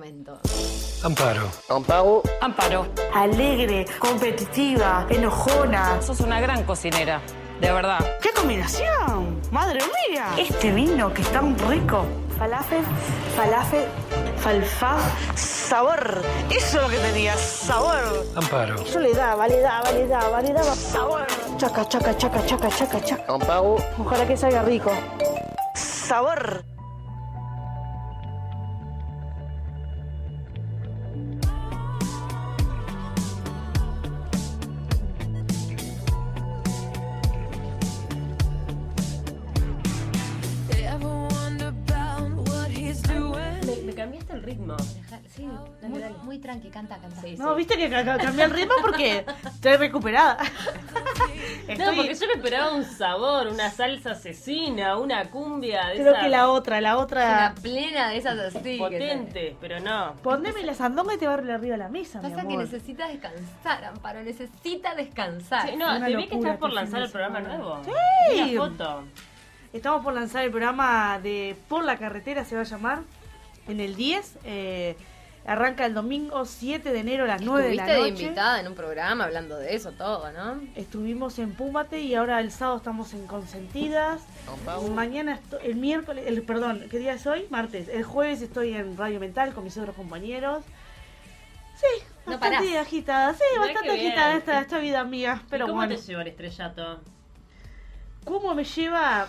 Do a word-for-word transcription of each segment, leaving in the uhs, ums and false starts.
Momento. Amparo. Amparo. Amparo. Alegre, competitiva, enojona. Sos una gran cocinera, de verdad. ¡Qué combinación! ¡Madre mía! Este vino que es tan rico. Falafel, falafel, falfa, sabor. Eso es lo que tenía, sabor. Amparo. Eso le daba, le daba, le daba, le daba sabor. Chaca, chaca, chaca, chaca, chaca, chaca. Amparo. Ojalá que salga rico. Sabor. Me cambiaste el ritmo. Sí, muy, muy tranqui, canta, canta. Sí, No, sí. viste que cambié el ritmo porque estoy recuperada. No, Estoy- porque yo me esperaba un sabor, una salsa asesina, una cumbia de Creo esas que la otra, la Una otra. plena de esas así. que potente, pero no. Poneme la sandonga y te va arriba de la mesa, mi Pasa amor. que necesita descansar, Amparo, necesita descansar. Sí, no, Una te vi que locura estás por este lanzar fin el de programa semana. nuevo. Sí. Vi la foto. Estamos por lanzar el programa de Por la Carretera, se va a llamar, en el diez. Eh, arranca el domingo siete de enero a las nueve de la Estuviste de noche. invitada en un programa hablando de eso todo, ¿no? Estuvimos en Púmate y ahora el sábado estamos en Consentidas. Amparo. Mañana, esto- el miércoles, el perdón, ¿qué día es hoy? Martes. El jueves estoy en Radio Mental con mis otros compañeros. Sí, No bastante parás. agitada, sí, Mirá bastante qué bien. agitada esta, esta vida mía. Pero ¿Y cómo bueno, te lleva el estrellato? ¿cómo me lleva?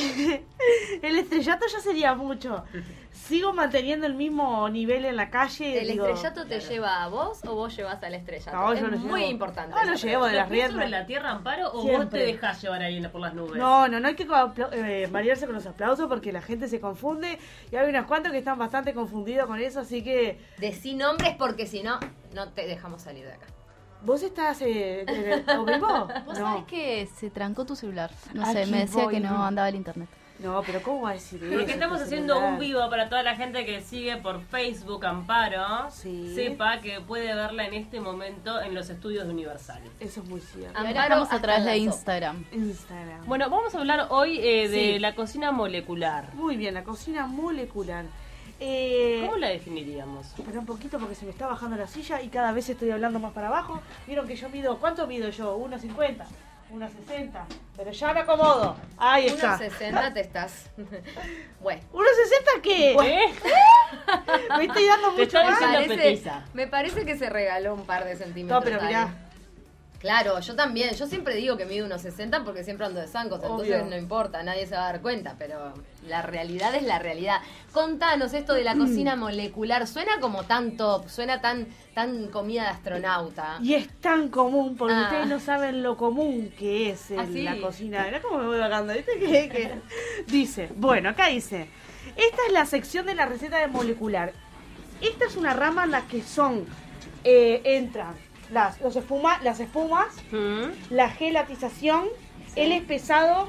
El estrellato ya sería mucho. Sigo manteniendo el mismo nivel en la calle. ¿El digo, estrellato te lleva a vos o vos llevas al estrellato? No, es yo lo muy llevo. importante. Ah, lo esa llevo de pregunta. las ¿Los pies sobre riendas. la tierra, Amparo, o vos Siempre. te dejás llevar ahí por las nubes? No, no, no hay que apla- eh, marearse con los aplausos porque la gente se confunde y hay unos cuantos que están bastante confundidos con eso, así que Decí nombres porque si no, no te dejamos salir de acá. ¿vos estás eh, en el ¿o vivo? Vos No, sabés que se trancó tu celular. No Aquí sé, me decía voy. que no andaba el internet. no, pero ¿cómo va a decir eso? Porque estamos tu haciendo celular? un vivo para toda la gente que sigue por Facebook Amparo. Sí. Sepa que puede verla en este momento en los estudios de Universal. Eso es muy cierto. Y ahora Amparo estamos a hasta través de las Instagram. Instagram. Bueno, vamos a hablar hoy eh, de Sí. la cocina molecular. Muy bien, la cocina molecular. Eh, ¿Cómo la definiríamos? Espera un poquito porque se me está bajando la silla y cada vez estoy hablando más para abajo. Vieron que yo mido, ¿cuánto mido yo? uno cincuenta, uno sesenta. Pero ya me acomodo. Ahí está. uno sesenta te estás. Bueno. ¿uno sesenta qué? ¿Eh? Me estoy dando Te mucho está más. diciendo Parece- petiza. me parece que se regaló un par de centímetros. No, pero ahí. mirá. Claro, yo también. Yo siempre digo que mido unos sesenta porque siempre ando de zancos, entonces Obvio. no importa, nadie se va a dar cuenta, pero la realidad es la realidad. Contanos esto de la cocina molecular. Suena como tan top, suena tan, tan comida de astronauta. Y es tan común, porque Ah. ustedes no saben lo común que es el- ¿Ah, sí? la cocina. Mirá cómo me voy bajando, ¿viste? Que, que- Dice, bueno, acá dice, esta es la sección de la receta de molecular. Esta es una rama en la que son, eh, entran las, los espuma, las espumas, ¿Mm? la gelatización, el espesado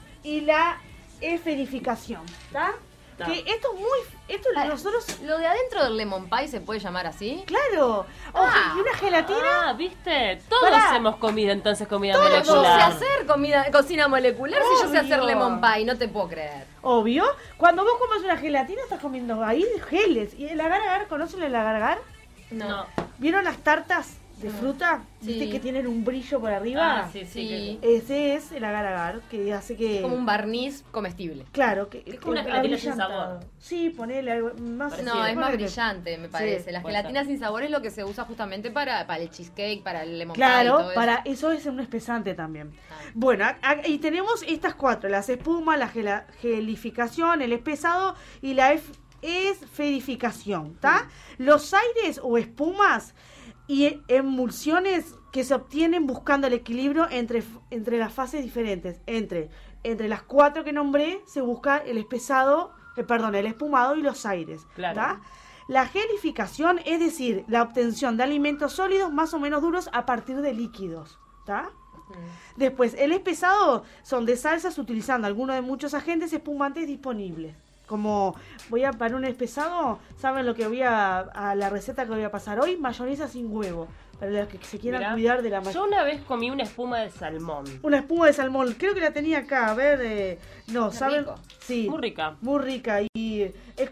y la esferificación, ¿está? Está. Que esto es muy, esto Para, nosotros, ¿Lo de adentro del lemon pie se puede llamar así? claro, o Ah. sea, y una gelatina. Ah, ¿viste? Todos Pará. hemos comido entonces comida Yo sé molecular. hacer comida, cocina molecular si yo sé hacer Obvio. lemon pie, no te puedo creer. Obvio, cuando vos comes una gelatina estás comiendo ahí geles. ¿Y el agar-agar? ¿Conocen el agar-agar? No. ¿Vieron las tartas de fruta? ¿Viste Sí. que tienen un brillo por arriba? Ah, sí, sí. Sí. que- Ese es el agar-agar, que hace que... Como un barniz comestible. Claro, que... Es como una gelatina sin abrillantado. sabor. Sí, ponele algo más... Parece- No, Sí, es más ponele. brillante, me parece. Las puede gelatinas sin sabor es lo que se usa justamente para, para el cheesecake, para el lemon pie y Claro, todo para eso. eso es un espesante también. Ah. Bueno, a- a- y tenemos estas cuatro, las espumas, la gela- gelificación, el espesado y la ef- esferificación, ¿está? Los aires o espumas y e- emulsiones que se obtienen buscando el equilibrio entre, f- entre las fases diferentes. Entre, entre las cuatro que nombré se busca el espesado, eh, perdón, el espumado y los aires, Claro. ¿tá? La gelificación es decir, la obtención de alimentos sólidos más o menos duros a partir de líquidos, ¿está? Después, el espesado son de salsas utilizando alguno de muchos agentes espumantes disponibles. Como voy a para un espesado, ¿saben lo que voy a, a la receta que voy a pasar hoy? Mayonesa sin huevo. Para los que se quieran Mirá, cuidar de la Yo mayonesa. una vez comí una espuma de salmón. Una espuma de salmón, creo que la tenía acá, a ver, eh, no, Qué ¿saben? rico. Sí, Muy rica. muy rica y es,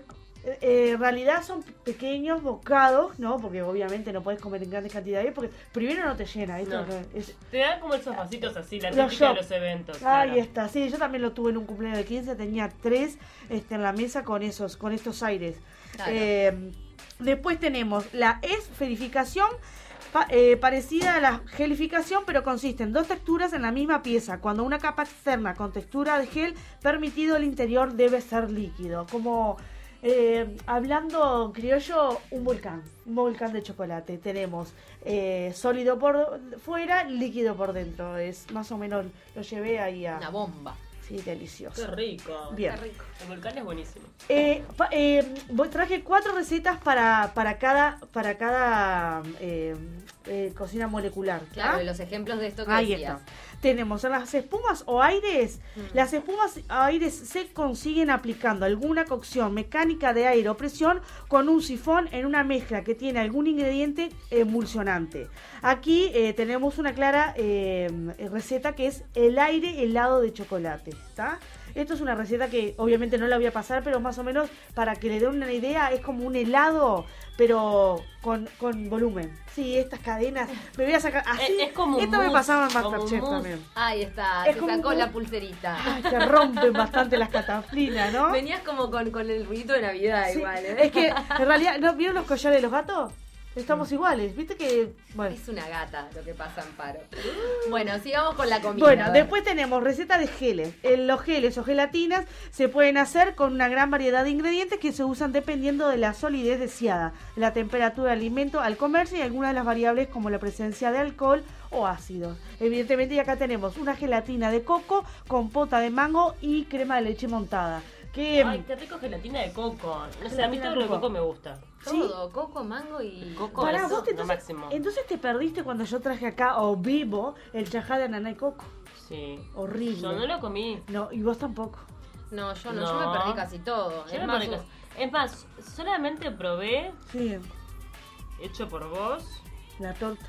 eh, en realidad son pequeños bocados, ¿no? Porque obviamente no puedes comer en grandes cantidades, porque primero no te llena. Esto No. es, Te dan como esos vasitos así, la Los típica de shop. los eventos. Ahí claro. está, sí, yo también lo tuve en un cumpleaños de quince, tenía tres este, en la mesa con esos, con estos aires. Claro. Eh, después tenemos la esferificación, pa- eh, parecida a la gelificación, pero consiste en dos texturas en la misma pieza. Cuando una capa externa con textura de gel, permitido el interior debe ser líquido. Como eh, hablando criollo, un volcán, un volcán de chocolate. Tenemos eh, sólido por fuera, líquido por dentro. Es más o menos, lo llevé ahí a... Una bomba. Sí, delicioso. Qué rico. Bien. Qué rico. El volcán es buenísimo. Eh, pa- eh, voy- traje cuatro recetas para, para cada para cada eh, eh, cocina molecular. ¿tá? Claro, y los ejemplos de esto que Ahí decías. está. Tenemos las espumas o aires. Mm. Las espumas o aires se consiguen aplicando alguna cocción mecánica de aire o presión con un sifón en una mezcla que tiene algún ingrediente emulsionante. Aquí eh, tenemos una clara eh, receta que es el aire helado de chocolate. ¿Está? Esto es una receta que obviamente no la voy a pasar, pero más o menos para que le den una idea, es como un helado, pero con, con volumen. Sí, estas cadenas, me voy a sacar así. Es- es como un Esto me mousse, pasaba en como un Masterchef mousse. también. Ahí está, Es se como sacó un- la pulserita. Ay, se rompen bastante las cataflinas, ¿no? Venías como con, con el ruidito de Navidad Sí, igual, ¿eh? es que en realidad, ¿no vieron los collares de los gatos? Estamos iguales, viste que... Bueno. Es una gata lo que pasa, Amparo. Bueno, sigamos con la comida. Bueno, a ver. después tenemos receta de geles. En los geles o gelatinas se pueden hacer con una gran variedad de ingredientes que se usan dependiendo de la solidez deseada, la temperatura del alimento al comerse y algunas de las variables como la presencia de alcohol o ácidos. Evidentemente, y acá tenemos una gelatina de coco, compota de mango y crema de leche montada. Que, Ay, qué rico gelatina de coco. No sé, a mí Gelatina todo de lo de coco. coco me gusta. ¿sí? Todo, coco, mango y... Coco. Pará, eso, vos te- lo entonces, máximo. entonces te perdiste cuando yo traje acá, o vivo, el chajá de ananá y coco. Sí. Horrible. Yo no lo comí. No, y vos tampoco. No, yo no, yo No. me perdí casi todo. Yo es, me más, perdí casi- es más, solamente probé, Sí, hecho por vos, la torta.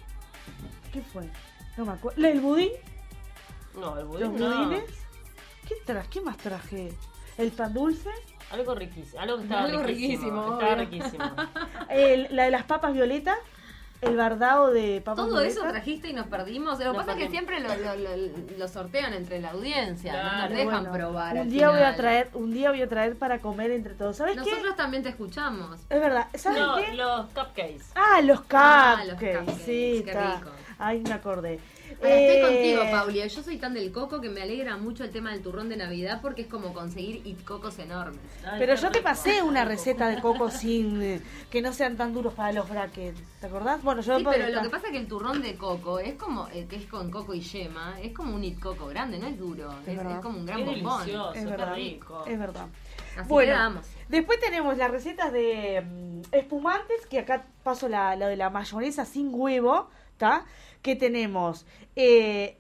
¿Qué fue? No me acuerdo. ¿El budín? no, el ¿Los budín no. budines? ¿Qué traje? ¿Qué más traje? ¿El pan dulce? Algo riquísimo, algo que estaba Algo riquísimo. riquísimo, Estaba obvio. riquísimo. El- ¿La de las papas violetas? ¿El bardado de papas todo violetas? eso trajiste y nos perdimos. Lo que Nos pasa es que perdimos. siempre lo, lo, lo- lo sortean entre la audiencia. No Claro, nos dejan Bueno, probar. Un al día voy a final. traer, un día voy a traer para comer entre todos. ¿Sabes qué? Nosotros también te escuchamos. Es verdad. ¿Saben No, qué? los cupcakes. Ah, los Ah, los cupcakes. cupcakes, Sí, qué está. rico. Ay, me acordé. Bueno, estoy Eh, contigo, Pauli. Yo soy tan del coco que me alegra mucho el tema del turrón de Navidad porque es como conseguir it cocos enormes. Ay, Pero qué yo te rico. pasé una receta de coco sin eh, que no sean tan duros para los brackets. ¿Te acordás? Bueno, yo Sí, puedo pero lo estar- que pasa es que el turrón de coco es como, eh, que es con coco y yema, es como un it coco grande, no es duro, Es es, verdad. es como un gran Qué bombón. delicioso, es qué verdad. rico. Es verdad. Así Bueno, que vamos. después tenemos las recetas de mm, espumantes, que acá paso la, la de la mayonesa sin huevo, ¿está? Que tenemos, eh,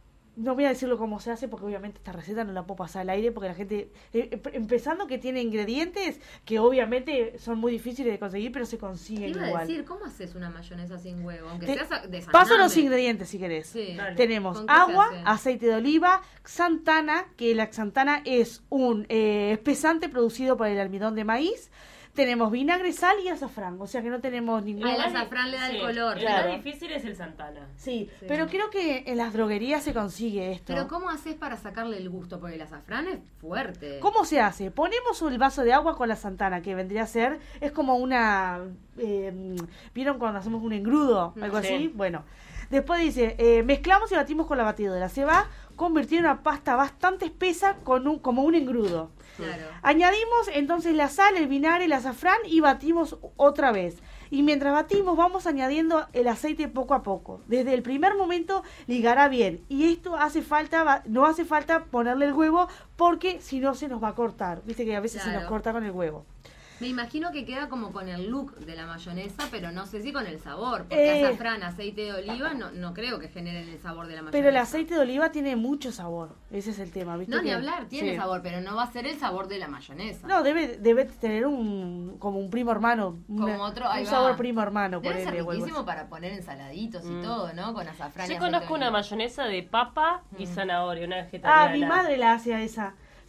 no voy a decirlo cómo se hace porque obviamente esta receta no la puedo pasar al aire porque la gente, eh, eh, empezando que tiene ingredientes que obviamente son muy difíciles de conseguir, pero se ¿Qué consiguen iba a igual. decir? ¿Cómo haces una mayonesa sin huevo? Aunque Te- seas de Paso los salame. ingredientes si querés. Sí. Dale. Tenemos ¿Con qué se agua, hace? aceite de oliva, xantana, que la xantana es un eh, espesante producido por el almidón de maíz. Tenemos vinagre, sal y azafrán, o sea que no tenemos ningún... Ah, el más di- azafrán le da el color. El Claro. más difícil es el Santana. Sí, Sí. pero creo que en las droguerías se consigue esto. Pero ¿cómo haces para sacarle el gusto? Porque el azafrán es fuerte. ¿Cómo se hace? Ponemos el vaso de agua con la xantana, que vendría a ser, es como una... eh, ¿Vieron cuando hacemos un engrudo? Algo Sí. así. Bueno, después dice, eh, mezclamos y batimos con la batidora. Se va a convertir en una pasta bastante espesa con un, como un engrudo. Claro. Añadimos entonces la sal, el vinagre, el azafrán y batimos otra vez. Y mientras batimos vamos añadiendo el aceite poco a poco. Desde el primer momento ligará bien. Y esto hace falta, va- no hace falta ponerle el huevo porque si no se nos va a cortar. Viste que a veces se Claro. nos corta con el huevo. Me imagino que queda como con el look de la mayonesa, pero no sé si con el sabor. Porque Eh. azafrán, aceite de oliva, no, no creo que generen el sabor de la mayonesa. Pero el aceite de oliva tiene mucho sabor. Ese es el tema, ¿viste? No, ni que- hablar, tiene sí. sabor, pero no va a ser el sabor de la mayonesa. No, debe, debe tener un como un primo hermano. una- Como otro, ahí un va. sabor primo hermano, Debe ponele, ser o algo riquísimo así. para poner ensaladitos y Mm. todo, ¿no? Con azafrán y Yo aceite conozco de una oliva. mayonesa de papa y Mm. zanahoria, una vegetariana. Ah, mi madre la hace a esa.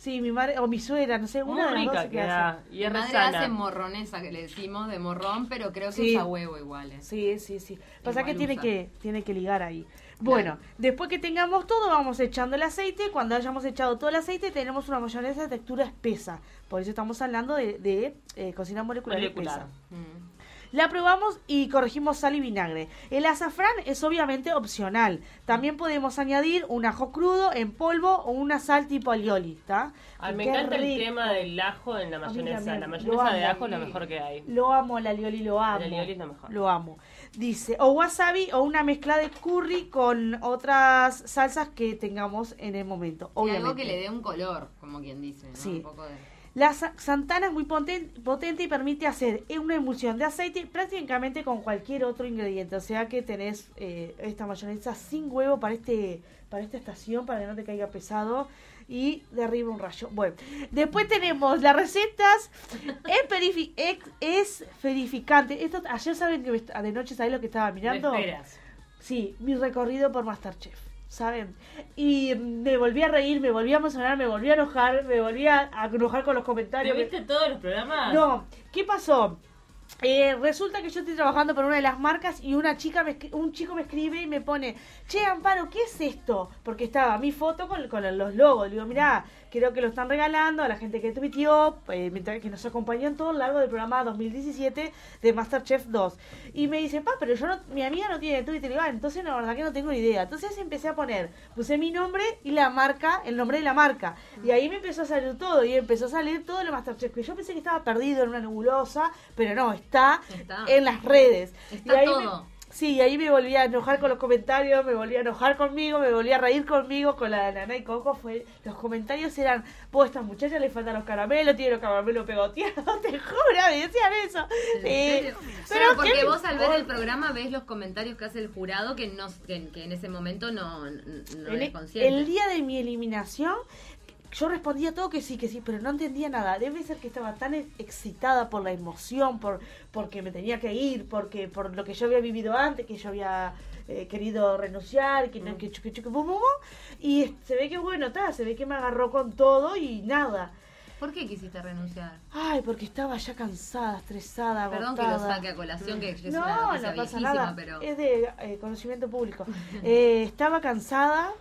Sí, mi madre, o mi suegra, no sé, Muy una de las dos rica que queda. hace. Y Mi es madre resana. hace morronesa, que le decimos, de morrón, pero creo que Sí. usa huevo igual. ¿eh? Sí, sí, sí. Pasa Igual que tiene usa. que tiene que ligar ahí. Bueno, después que tengamos todo, vamos echando el aceite. Cuando hayamos echado todo el aceite, tenemos una mayonesa de textura espesa. Por eso estamos hablando de, de eh, cocina molecular, Molecular. espesa. Mm. La probamos y corregimos sal y vinagre. El azafrán es obviamente opcional. También podemos añadir un ajo crudo en polvo o una sal tipo alioli, ¿está? Ay, Y me qué encanta el rico. tema del ajo en la A mí mayonesa. también, La lo mayonesa de amo. ajo es la mejor que hay. Lo amo, el alioli lo amo. El alioli es lo mejor. Lo amo. Dice, o wasabi o una mezcla de curry con otras salsas que tengamos en el momento, Y obviamente. algo que le dé un color, como quien dice, ¿no? Sí. Un poco de... La sa- santana es muy poten- potente y permite hacer una emulsión de aceite prácticamente con cualquier otro ingrediente. O sea que tenés eh, esta mayonesa sin huevo para este para esta estación, para que no te caiga pesado. Y de arriba un rayo. Bueno, después tenemos las recetas esperifi- ex- esferificante. Esto, ayer saben que me- de noche, ¿sabés lo que estaba mirando? Me esperas. Sí, mi recorrido por Masterchef, ¿saben? Y me volví a reír, me volví a emocionar, me volví a enojar, me volví a a enojar con los ¿Te comentarios. viste todos los programas? No, ¿qué pasó? Eh, resulta que yo estoy trabajando para una de las marcas y una chica me escri- un chico me escribe y me pone, che, Amparo, ¿qué es esto? Porque estaba mi foto con, con los logos. Le digo, mirá, creo que lo están regalando a la gente que tuiteó, eh, mientras que nos acompañó en todo el largo del programa dos mil diecisiete de Masterchef dos. Y me dice, pa, pero yo no, mi amiga no tiene Twitter. Y digo, ah, entonces la verdad que no tengo ni idea. Entonces empecé a poner, puse mi nombre y la marca, el nombre de la marca. Y ahí me empezó a salir todo, y empezó a salir todo el Masterchef. Que yo pensé que estaba perdido en una nebulosa, pero no, está, Está. en las redes. Está y ahí todo. Me, sí, y ahí me volví a enojar con los comentarios, me volví a enojar conmigo, me volví a reír conmigo, con la Nana y Coco. Fue, los comentarios eran, vos, a esta muchacha le faltan los caramelos, tiene los caramelos pegoteados, te juro, me decían eso. ¿En Eh, serio? pero Claro, porque ¿qué me vos al ver el importa? programa ves los comentarios que hace el jurado que no que, que en ese momento no, no En es e- consciente. el día de mi eliminación, yo respondía todo que sí, que sí, pero no entendía nada. Debe ser que estaba tan ex- excitada por la emoción, por porque me tenía que ir, porque por lo que yo había vivido antes, que yo había eh, querido renunciar, que no, que chuque, chuque, bum, bum, bum. Y se ve que bueno, está, se ve que me agarró con todo y nada. ¿Por qué quisiste renunciar? Ay, porque estaba ya cansada, estresada, Perdón que agotada. lo saque a colación, que es No, una noticia no pasa viejísima, nada. pero... Es de eh, conocimiento público. Eh, estaba cansada,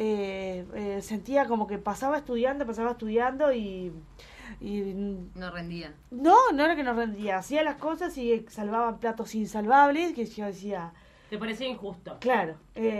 eh, eh, sentía como que pasaba estudiando, pasaba estudiando y, y No rendía. no, no era que no rendía. Hacía las cosas y salvaban platos insalvables que yo decía, ¿Te parecía injusto? claro,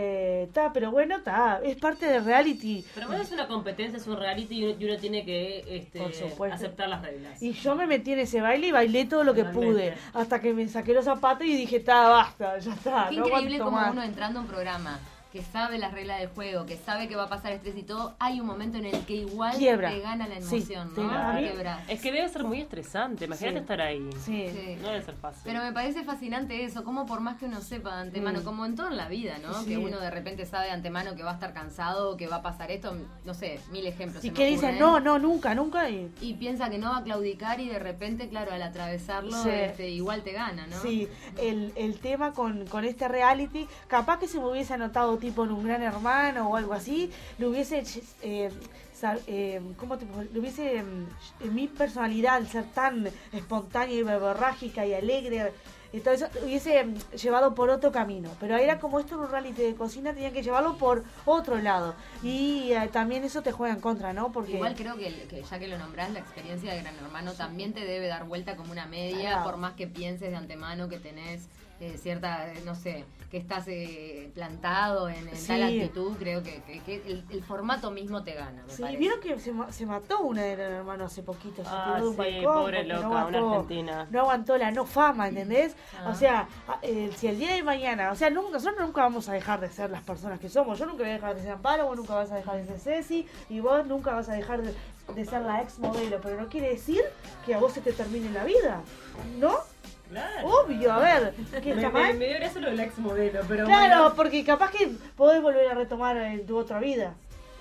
está, pero bueno, está, es parte del reality. Pero bueno, es una competencia, es un reality y uno, y uno tiene que este, Por supuesto. aceptar las reglas. Y yo me metí en ese baile y bailé todo lo que Totalmente. pude. Hasta que me saqué los zapatos y dije, está, basta, ya está. Qué no increíble aguanto como más. uno entrando a un programa que sabe las reglas del juego, que sabe que va a pasar estrés y todo, hay un momento en el que igual Quiebra. te gana la Sí, emoción, te ¿no? gana. Te quebras. Es que debe ser muy estresante, imagínate Sí. estar ahí. Sí. Sí. No debe ser fácil. Pero me parece fascinante eso, como por más que uno sepa de antemano, Mm. como en toda la vida, ¿no? Sí. Que uno de repente sabe de antemano que va a estar cansado, que va a pasar esto, no sé, mil ejemplos. Y se me que dicen, ocurren. no, no, nunca, nunca. Y, Y piensa que no va a claudicar y de repente, claro, al atravesarlo, Sí. este, igual te gana, ¿no? sí, el, el tema con, con este reality, capaz que se me hubiese anotado tipo en un gran hermano o algo así, le hubiese, eh, sa- eh, ¿cómo te puedo- le hubiese, eh, mi personalidad, al ser tan espontánea y verborrágica y alegre, entonces hubiese mm, llevado por otro camino. Pero era como esto en un reality de cocina, tenían que llevarlo por otro lado. Y eh, también eso te juega en contra, ¿no? Porque Igual creo que, el- que ya que lo nombrás, la experiencia de Gran Hermano también te debe dar vuelta como una media, Claro. por más que pienses de antemano que tenés eh, cierta, eh, no sé, que estás eh, plantado en, en tal Sí. actitud, creo que, que- que el, el formato mismo te gana, me sí, parece. vieron que se, ma- se mató una de Gran Hermano hace poquito, se Ah, tiró de un sí, balcón pobre porque loca, no una aguantó, argentina. no aguantó la no fama, ¿entendés? Ah. O sea, a- eh, si el día de mañana, o sea, nunca, nosotros nunca vamos a dejar de ser las personas que somos. Yo nunca voy a dejar de ser Amparo, vos nunca vas a dejar de ser Ceci, y vos nunca vas a dejar de, de ser la ex modelo, pero no quiere decir que a vos se te termine la vida, ¿no? Claro. Obvio, a ver, ¿qué Me, está me, mal? me dio gracia lo del ex modelo, pero Claro, bueno. porque capaz que podés volver a retomar en tu otra vida.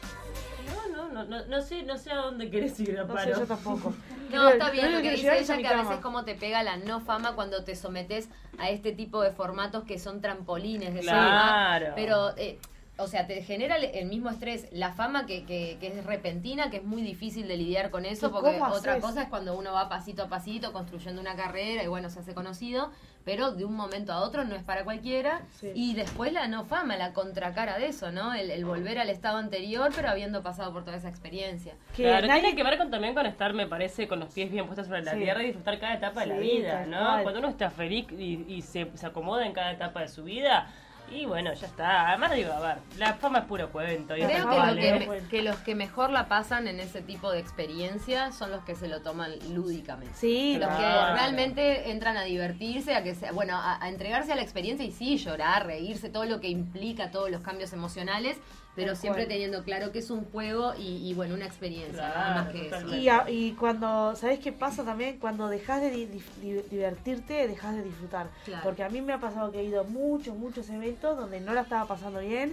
No, no, no, no, no sé, no sé a dónde querés ir, No Amparo. sé, yo tampoco. No, Quiero- está bien quiero lo que que dice llegar a ella, mi que a cama. veces como te pega la no fama cuando te sometes a este tipo de formatos que son trampolines de Claro. fama. Pero eh, o sea, te genera el, el mismo estrés, la fama que, que, que es repentina, que es muy difícil de lidiar con eso, ¿Y porque cómo otra haces? cosa es cuando uno va pasito a pasito construyendo una carrera y bueno, se hace conocido, pero de un momento a otro no es para cualquiera. Sí. Y después la no fama, la contracara de eso, ¿no? El, el volver al estado anterior, pero habiendo pasado por toda esa experiencia. Que Claro, nadie- tiene que ver con, también con estar, me parece, con los pies bien puestos sobre la Sí. tierra y disfrutar cada etapa de la Sí, vida, tal ¿no? cual. Cuando uno está feliz y, y se, se acomoda en cada etapa de su vida, y bueno, ya está. Además digo, a ver, la fama es puro cuento. Y Creo eso que, lo vale. que, me- que los que mejor la pasan en ese tipo de experiencias son los que se lo toman lúdicamente. Sí, Los que Claro. realmente entran a divertirse, a que sea, bueno, a, a entregarse a la experiencia y sí, llorar, reírse, todo lo que implica, todos los cambios emocionales, pero Tal siempre cual. teniendo claro que es un juego y, y, bueno, una experiencia, Claro, nada más que eso. totalmente. Y, a- y cuando, ¿sabés qué pasa también? Cuando dejas de di- di- divertirte, dejas de disfrutar. Claro. Porque a mí me ha pasado que he ido a muchos, muchos eventos donde no la estaba pasando bien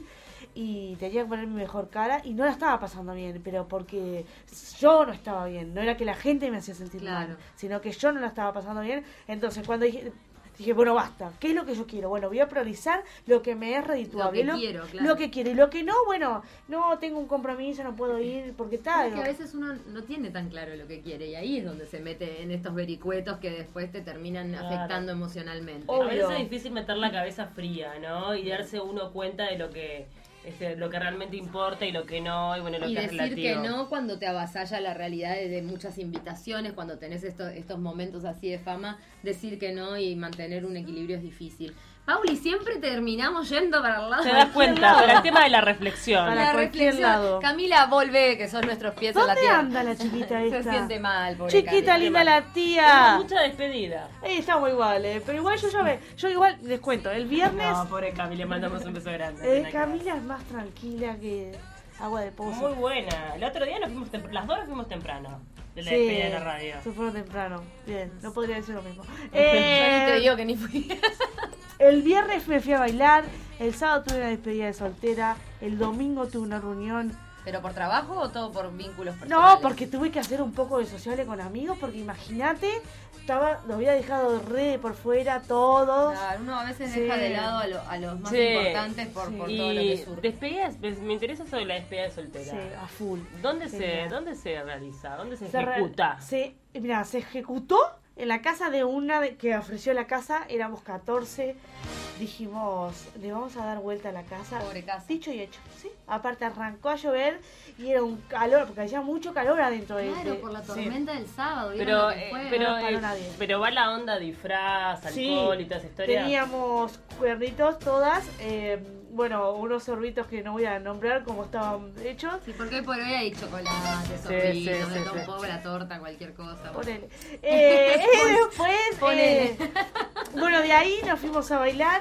y tenía que poner mi mejor cara y no la estaba pasando bien, pero porque yo no estaba bien. No era que la gente me hacía sentir Claro. mal, sino que yo no la estaba pasando bien. Entonces cuando dije... Dije, bueno, basta. ¿Qué es lo que yo quiero? Bueno, voy a priorizar lo que me es redituable. Lo que quiero, claro. Lo que quiero. Y lo que no, bueno, no tengo un compromiso, no puedo ir porque tal. Es que a veces uno no tiene tan claro lo que quiere y ahí es donde se mete en estos vericuetos que después te terminan Claro. afectando emocionalmente. Oh. A veces Obvio. es difícil meter la cabeza fría, ¿no? Y darse uno cuenta de lo que este, lo que realmente importa y lo que no, y bueno, lo Y que es decir relativo. que no cuando te avasalla la realidad de, de muchas invitaciones, cuando tenés estos, estos momentos así de fama, decir que no y mantener un equilibrio es difícil. Pauli, siempre terminamos yendo para el lado Te de das cuenta, para el tema de la reflexión. Para la cualquier reflexión. lado. Camila, volvé, que son nuestros pies en la ¿Dónde tierra. anda la chiquita Se esta? siente mal, pobre Chiquita, Camila. linda la tía. Mucha despedida. Eh, estamos igual, eh. Pero igual yo ya ve. Yo igual les cuento. El viernes. No, pobre Camila, le mandamos un beso grande. eh, Nada que ver. Camila es más tranquila que agua de pozo. Muy buena. El otro día nos fuimos tem- las dos nos fuimos temprano de la Sí, despedida de la radio. se fueron temprano. Bien, no podría decir lo mismo. Yo ni Eh, te digo que ni fui. el viernes me fui a bailar. El sábado tuve una despedida de soltera. El domingo tuve una reunión. ¿Pero por trabajo o todo por vínculos personales? No, porque tuve que hacer un poco de sociable con amigos. Porque imagínate, estaba, lo había dejado re por fuera todos. Claro, uno a veces Sí. deja de lado a, lo- a los más Sí. importantes por, Sí. por todo lo Y que surge. despedidas, pues, me interesa sobre la despedida de soltera. Sí, a full. ¿Dónde se, Genial. ¿Dónde se realiza? ¿Dónde se, Se re- ejecuta? Se, mira, se ejecutó en la casa de una de- que ofreció la casa. Éramos catorce. Dijimos, le vamos a dar vuelta a la casa. Pobre casa. Dicho y hecho, ¿sí? Aparte arrancó a llover y era un calor, porque hacía mucho calor adentro de Claro, de- por la sí. tormenta del sábado. ¿vieron Pero, lo que eh, fue? pero, no nos paró eh, nadie. pero va la onda disfraz, Sí, alcohol y toda esa historia. Teníamos cuernitos todas, eh, bueno, unos sorbitos que no voy a nombrar como estaban hechos. Sí, porque hoy por hoy hay chocolate, Sí, sorbitos, sí, de sí, todo sí. un poco la torta, cualquier cosa. Ponele. Eh, y después, Ponele. eh, bueno, de ahí nos fuimos a bailar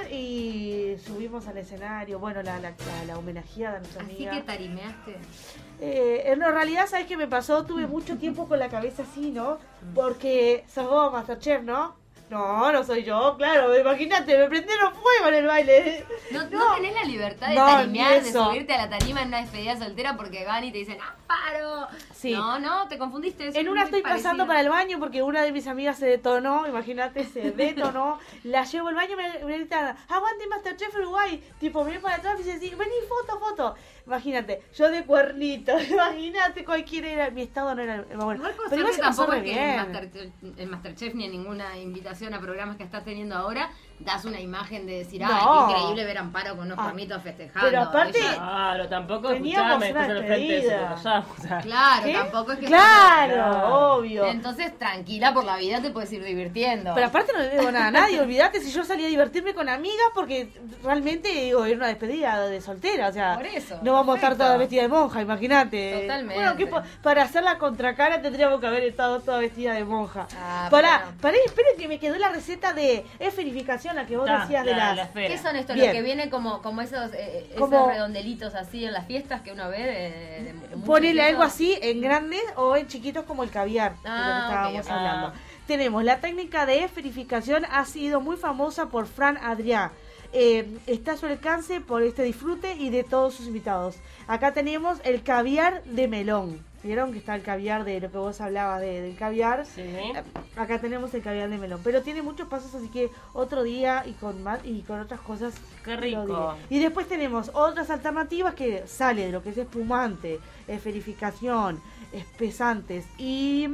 y subimos al escenario. Bueno, la, la, la, la homenajeada a nuestra Así amiga. que tarimeaste. Eh, en realidad, ¿sabes qué me pasó? Tuve mucho tiempo con la cabeza así, ¿no? Porque sos vos, Masterchef, ¿no? No, no soy yo, claro, imagínate, me prendieron fuego en el baile. ¿No, no. No. tenés la libertad de No, tarimear, ni de eso. subirte a la tarima en una despedida soltera porque van y te dicen ¡ah, paro! Sí. No, no, te confundiste. es En muy una estoy parecido. pasando para el baño porque una de mis amigas se detonó, imagínate, se detonó. La llevo al baño y me, me gritan, aguante Masterchef Uruguay. Tipo, me para atrás y dice, sí, vení, foto, foto. Imagínate, yo de cuernito, imagínate, cualquiera era, mi estado no era el más bueno. Igual por Pero igual suerte se pasó tampoco re es que en bien. Masterchef, en Masterchef ni en ninguna invitación a programas que estás teniendo ahora das una imagen de decir, No. ¡ay, qué increíble ver a Amparo con unos Ah, cuernitos festejando! pero aparte- Ella- Claro, tampoco Teníamos escuchame, una estás al frente de eso, despedida. pero ya, o sea, Claro, ¿Qué? tampoco es que... Claro, Claro. obvio. Entonces, tranquila por la vida, te puedes ir divirtiendo. Pero aparte no le debo nada a nadie, olvídate si yo salí a divertirme con amigas porque realmente digo, era una despedida de soltera, o sea, Por eso, no vamos a estar perfecto. todas vestidas de monja, imagínate. Totalmente. Bueno, que po- para hacer la contracara tendríamos que haber estado toda vestida de monja. Ah, Pará, pero- pará, esperen que me quedó la receta de esferificación, la que vos está, decías de la, las... la esfera. ¿Qué son estos? Bien. Los que vienen como, como esos, eh, esos Como- redondelitos así en las fiestas que uno ve de, de- de mucho Ponele queso. algo así en grandes o en chiquitos como el caviar, de lo que Ah, ok, estábamos ok. hablando. Tenemos la técnica de esferificación, ha sido muy famosa por Fran Adrià. Eh, está a su alcance por este disfrute y de todos sus invitados. Acá tenemos el caviar de melón. Vieron que está el caviar de lo que vos hablabas de, del caviar. Sí. Acá tenemos el caviar de melón, pero tiene muchos pasos, así que otro día y con más y con otras cosas. Qué lo rico. diré. Y después tenemos otras alternativas que sale de lo que es espumante, esferificación, espesantes y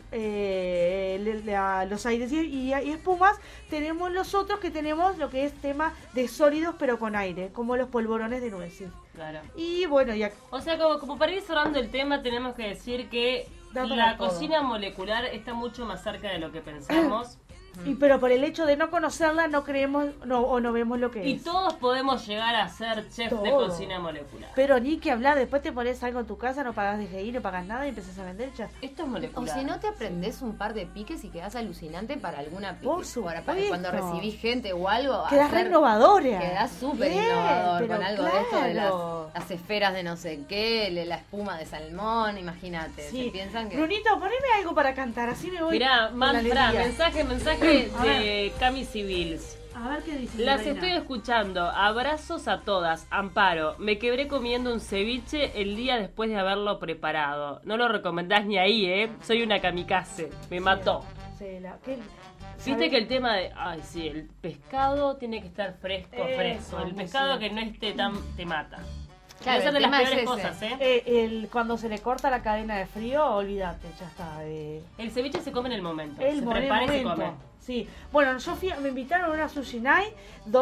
eh, le- la- los aires y, y- y espumas. Tenemos los otros que tenemos lo que es tema de sólidos pero con aire, como los polvorones de nueces. Claro. Y bueno, ya O sea, como, como para ir cerrando el tema, tenemos que decir que Da para la todo. cocina molecular está mucho más cerca de lo que pensamos. y pero por el hecho de no conocerla no creemos no, o no vemos lo que Y es. todos podemos llegar a ser chef de Todo. cocina molecular. Pero ni que hablar, después te pones algo en tu casa, no pagas D G I, no pagas nada y empezás a vender ya. Esto es O molecular. si no te aprendes un par de piques y quedás alucinante para alguna pique. Por Para- para supuesto. cuando recibís gente o algo. Quedás hacer- re innovadora. Quedás súper Bien, innovador pero con algo de esto de las, claro. las esferas de no sé qué, le- la espuma de salmón, imagínate. Sí. Se piensan que... Brunito, poneme algo para cantar, así me voy. Mirá, con man, la pará, alegría. mensaje, mensaje A de Cami Civils. A ver qué dice. Las Lorena. estoy escuchando. Abrazos a todas. Amparo, me quebré comiendo un ceviche el día después de haberlo preparado. No lo recomendás ni ahí, ¿eh? Soy una kamikaze. Me mató. Sí, la- ¿qué? Viste ¿Sabe? que el tema de... Ay, sí, el pescado tiene que estar fresco, Eso, fresco. El muy pescado cierto. que no esté tan... te mata. Claro, Esa es de el las tema es peores ese. cosas, ¿eh? Eh, el, cuando se le corta la cadena de frío, olvídate, ya está. eh. El ceviche se come en el momento. El se mo- en el prepara y se momento. come. Sí. Bueno, yo fui, me invitaron a una sushi night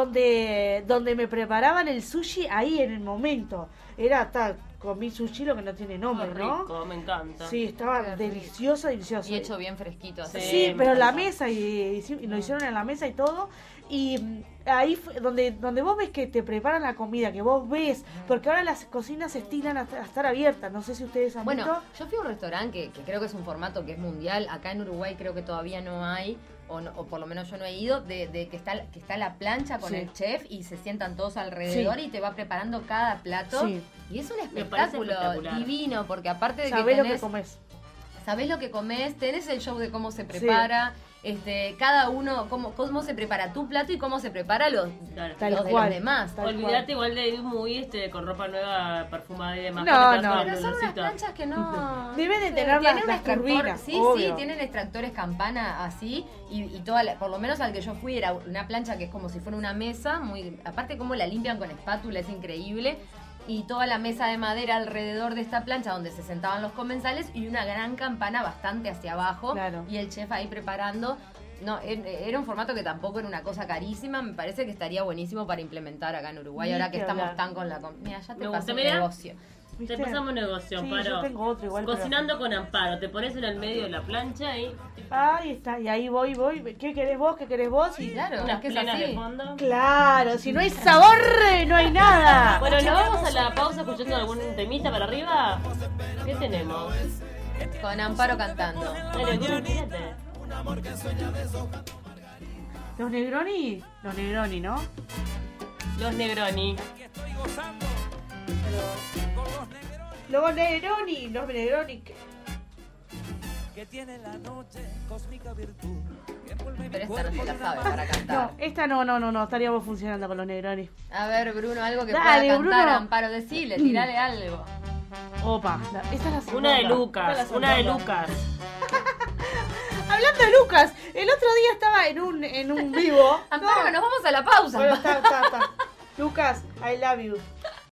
donde, donde me preparaban el sushi ahí en el momento. Era tal, comí sushi lo que no tiene nombre, Muy ¿no? rico, me encanta. Sí, estaba Qué rico. delicioso, delicioso. Y hecho bien fresquito. así. Sí. Sí, me pero la encanta. mesa y, y lo hicieron en la mesa y todo. Y mm, ahí fue donde donde vos ves que te preparan la comida, que vos ves, porque ahora las cocinas se estilan a, a estar abiertas. No sé si ustedes han Bueno, visto. yo fui a un restaurante que, que creo que es un formato que es mundial. Acá en Uruguay creo que todavía no hay, o, no- o por lo menos yo no he ido, de, de que está que está la plancha con Sí. el chef y se sientan todos alrededor Sí. y te va preparando cada plato. Sí. Y es un Me parece espectáculo espectacular. divino, porque aparte de que Sabés lo que tenés, comes. sabés lo que comés, tenés el show de cómo se prepara, este, cada uno, cómo, cómo se prepara tu plato y cómo se prepara los, Claro. Tal los de cual. los demás. Tal Olvídate cual. igual de ir muy este, con ropa nueva, perfumada y demás. No, porque te vas no. con el Pero son unas olorcito. planchas que no... Deben de Sí, tener tienen las- un las extractor- turbinas, Sí, sí, obvio. tienen extractores campana así y, y toda la- por lo menos al que yo fui era una plancha que es como si fuera una mesa, muy aparte cómo la limpian con espátula, es increíble. Y toda la mesa de madera alrededor de esta plancha donde se sentaban los comensales y una gran campana bastante hacia abajo Claro. y el chef ahí preparando. No, er- era un formato que tampoco era una cosa carísima, me parece que estaría buenísimo para implementar acá en Uruguay, Ni ahora que que estamos hablar. tan con la... com- Mira, ya te Me pasó gusta, un mirá. negocio. ¿Viste? Te pasamos negocio, Sí, Amparo. yo tengo otro igual, pero- Cocinando con Amparo, te pones en el medio de la plancha y Ahí está, y ahí voy, voy. ¿Qué querés vos? ¿Qué querés vos? Y Claro, unas es que es plenas de así. fondo. claro, si no hay sabor, no hay nada. Bueno, ¿nos vamos a la pausa escuchando algún temita para arriba? ¿Qué tenemos? Con Amparo cantando. Dale, Bruno, tírate. Los Negroni, los Negroni, ¿no? Los Negroni. Los Negroni, los Negroni. ¿qué? Pero esta no se la sabe para No, cantar. esta no, no, no, no, estaríamos funcionando con los Negroni. A ver, Bruno, algo que Dale, pueda cantar, Bruno. Amparo, decile, tirale algo. Opa, la- esta es la segunda. Una de Esta Lucas, es la una de segunda. Lucas. Hablando de Lucas, el otro día estaba en un, en un vivo. Amparo, No, nos vamos a la pausa. bueno, está, está, está. Lucas, I love you.